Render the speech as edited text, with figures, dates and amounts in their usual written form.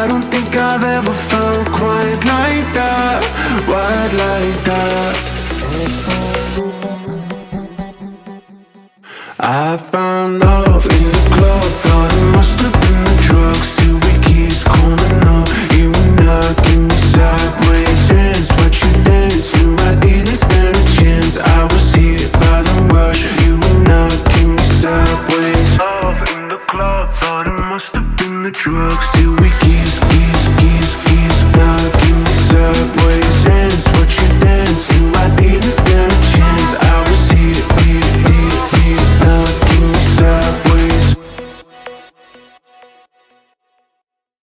I don't think I've ever felt quite like that, quite like that. I found love in the club, thought it must have been the drugs. Till we keys coming up, you and I, give me sideways hands. Watch you dance, knew I didn't stand a chance. I was hit by the rush, you and I, give me sideways. Love in the club, thought it must have been the drugs. Till we keys, now give me